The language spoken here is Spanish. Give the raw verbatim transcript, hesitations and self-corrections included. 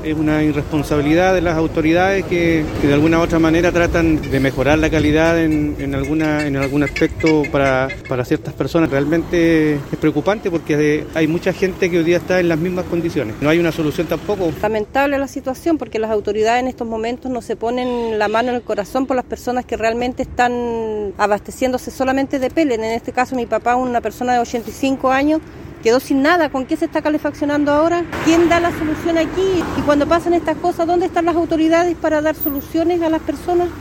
Es una irresponsabilidad de las autoridades que, que de alguna u otra manera tratan de mejorar la calidad en, en, alguna, en algún aspecto para, para ciertas personas. Realmente es preocupante porque hay mucha gente que hoy día está en las mismas condiciones. No hay una solución tampoco. Lamentable la situación porque las autoridades en estos momentos no se ponen la mano en el corazón por las personas que realmente están abasteciéndose solamente de pellet. En este caso mi papá, una persona de ochenta y cinco años, quedó sin nada. ¿Con qué se está calefaccionando ahora? ¿Quién da la solución aquí? Y cuando pasan estas cosas, ¿dónde están las autoridades para dar soluciones a las personas?